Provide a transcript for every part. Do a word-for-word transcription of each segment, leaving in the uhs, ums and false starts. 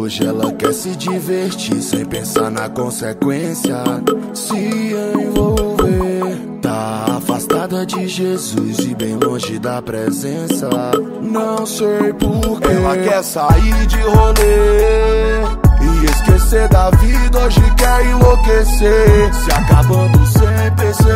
Hoje ela quer se divertir sem pensar na consequência. Se envolver, tá afastada de Jesus e bem longe da presença. Não sei porquê. Ela quer sair de rolê e esquecer da vida, hoje quer enlouquecer, se acabando sem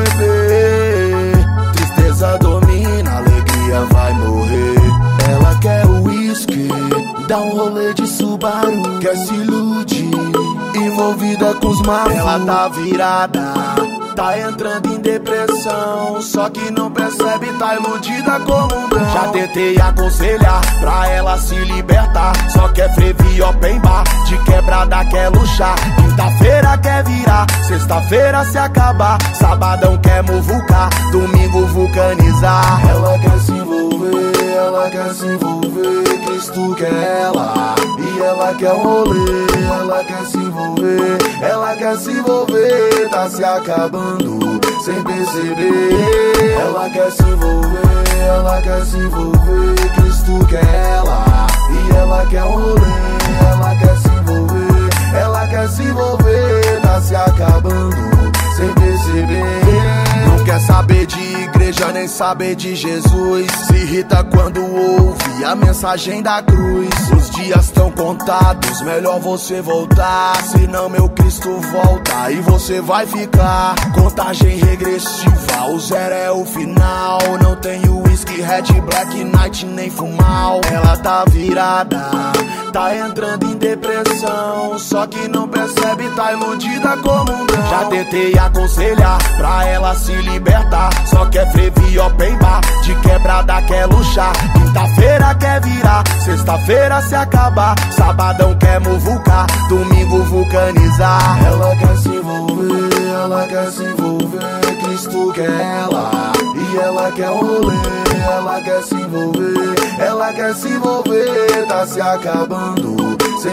perceber. Tristeza domina, alegria vai morrer. Ela quer uísque, dá um rolê de Subaru, quer se iludir, envolvida com os maus. Ela tá virada, tá entrando em depressão, só que não percebe, tá iludida como um drão. Já tentei aconselhar pra ela se libertar, só quer frevi open bar, de quebrada quer luxar. Quinta-feira quer virar, sexta-feira se acabar, sabadão quer muvucar, domingo vulcanizar. Ela quer se envolver, ela quer se envolver, Cristo quer ela, e ela quer um rolê. Ela quer se envolver, ela quer se envolver, tá se acabando sem perceber. Ela quer se envolver, ela quer se envolver, Cristo quer ela, e ela quer um rolê. Ela quer se envolver, ela quer se envolver, tá se acabando sem perceber. Não quer saber de igreja, nem saber de Jesus, se irrita quando ouve a mensagem da cruz. Os dias tão contados, melhor você voltar, senão meu Cristo volta e você vai ficar. Contagem regressiva, o zero é o final. Não tem whisky, red, black, night, nem fumal. Ela tá virada, tá entrando em depressão, só que não percebe, tá iludida como um drão. Já tentei aconselhar pra ela se libertar, só quer frevi open bar, de quebrada quer luxar. Quinta-feira quer virar, sexta-feira se acabar, sabadão quer muvucar, domingo vulcanizar. Ela quer se envolver, ela quer se envolver, Cristo quer ela, e ela quer um rolê. Ela quer se envolver, ela quer se envolver, tá se acabando sem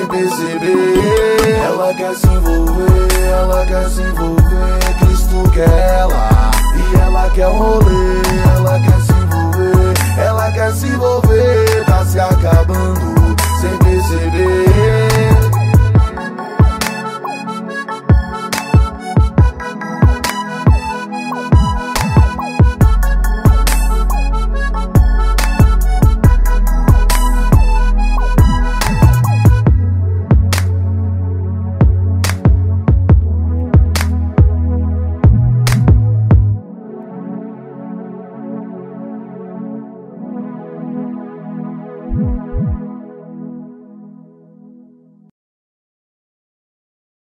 perceber. Ela quer se envolver, ela quer se envolver, Cristo quer ela, e ela quer um rolê. Ela quer se envolver, ela quer se envolver, tá se acabando sem perceber. Thank you.